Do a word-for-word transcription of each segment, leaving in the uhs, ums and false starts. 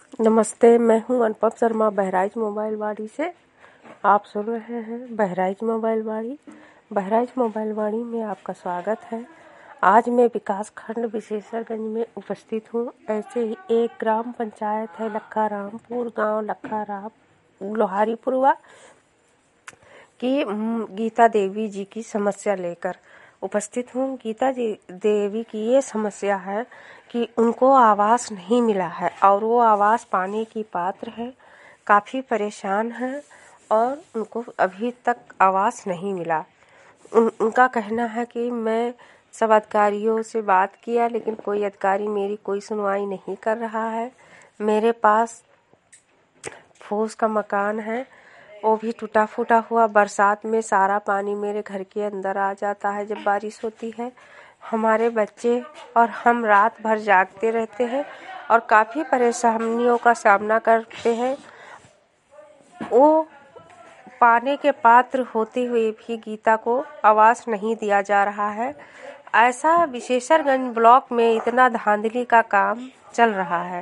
नमस्ते, मैं हूं अनुपम शर्मा बहराइच मोबाइल वाड़ी से। आप सुन रहे हैं बहराइच मोबाइल वाड़ी। बहराइच मोबाइल वाड़ी में आपका स्वागत है। आज मैं विकास खंड विशेषरगंज में उपस्थित हूं। ऐसे ही एक ग्राम पंचायत है लक्खारामपुर, गांव लक्खाराम लोहारीपुरवा की गीता देवी जी की समस्या लेकर उपस्थित हूँ। गीता जी देवी की ये समस्या है कि उनको आवास नहीं मिला है और वो आवास पाने की पात्र है, काफ़ी परेशान हैं और उनको अभी तक आवास नहीं मिला। उन, उनका कहना है कि मैं सब अधिकारियों से बात किया लेकिन कोई अधिकारी मेरी कोई सुनवाई नहीं कर रहा है। मेरे पास फूस का मकान है, वो भी टूटा फूटा हुआ। बरसात में सारा पानी मेरे घर के अंदर आ जाता है जब बारिश होती है। हमारे बच्चे और हम रात भर जागते रहते हैं और काफ़ी परेशानियों का सामना करते हैं। वो पाने के पात्र होते हुए भी गीता को आवास नहीं दिया जा रहा है। ऐसा विशेषरगंज ब्लॉक में इतना धांधली का काम चल रहा है।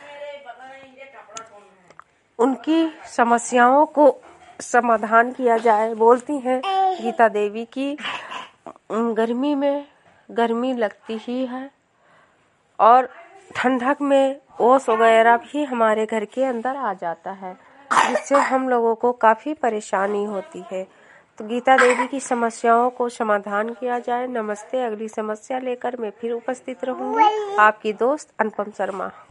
उनकी समस्याओं को समाधान किया जाए। बोलती हैं गीता देवी की गर्मी में गर्मी लगती ही है और ठंडक में ओस वगैरह भी हमारे घर के अंदर आ जाता है, जिससे हम लोगों को काफ़ी परेशानी होती है। तो गीता देवी की समस्याओं को समाधान किया जाए। नमस्ते, अगली समस्या लेकर मैं फिर उपस्थित रहूँगी। आपकी दोस्त अनुपम शर्मा।